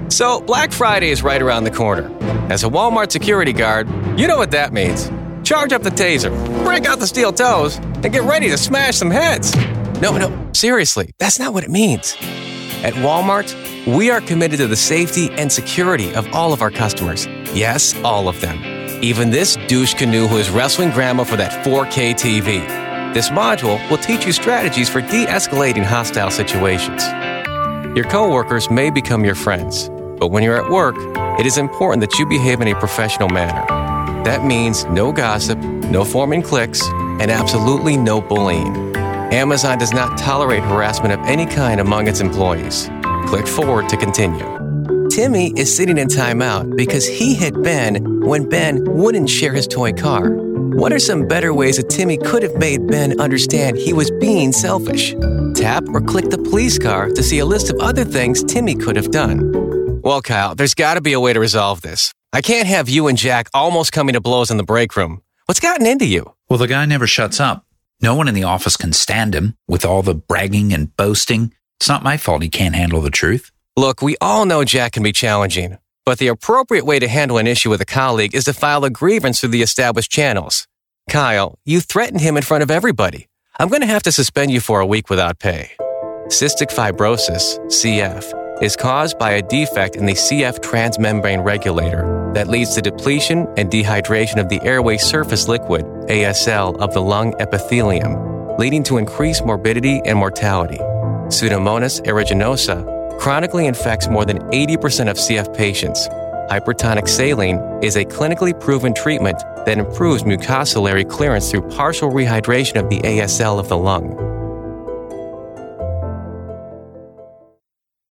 So, Black Friday is right around the corner. As a Walmart security guard, you know what that means. Charge up the taser, break out the steel toes, and get ready to smash some heads. No, seriously, that's not what it means. At Walmart, we are committed to the safety and security of all of our customers. Yes, all of them. Even this douche canoe who is wrestling grandma for that 4K TV. This module will teach you strategies for de-escalating hostile situations. Your coworkers may become your friends, but when you're at work, it is important that you behave in a professional manner. That means no gossip, no forming cliques, and absolutely no bullying. Amazon does not tolerate harassment of any kind among its employees. Click forward to continue. Timmy is sitting in timeout because he hit Ben when Ben wouldn't share his toy car. What are some better ways that Timmy could have made Ben understand he was being selfish? Tap or click the police car to see a list of other things Timmy could have done. Well, Kyle, there's got to be a way to resolve this. I can't have you and Jack almost coming to blows in the break room. What's gotten into you? Well, the guy never shuts up. No one in the office can stand him with all the bragging and boasting. It's not my fault he can't handle the truth. Look, we all know Jack can be challenging, but the appropriate way to handle an issue with a colleague is to file a grievance through the established channels. Kyle, you threatened him in front of everybody. I'm going to have to suspend you for a week without pay. Cystic fibrosis, CF, is caused by a defect in the CF transmembrane regulator that leads to depletion and dehydration of the airway surface liquid, ASL, of the lung epithelium, leading to increased morbidity and mortality. Pseudomonas aeruginosa chronically infects more than 80% of CF patients. Hypertonic saline is a clinically proven treatment that improves mucociliary clearance through partial rehydration of the ASL of the lung.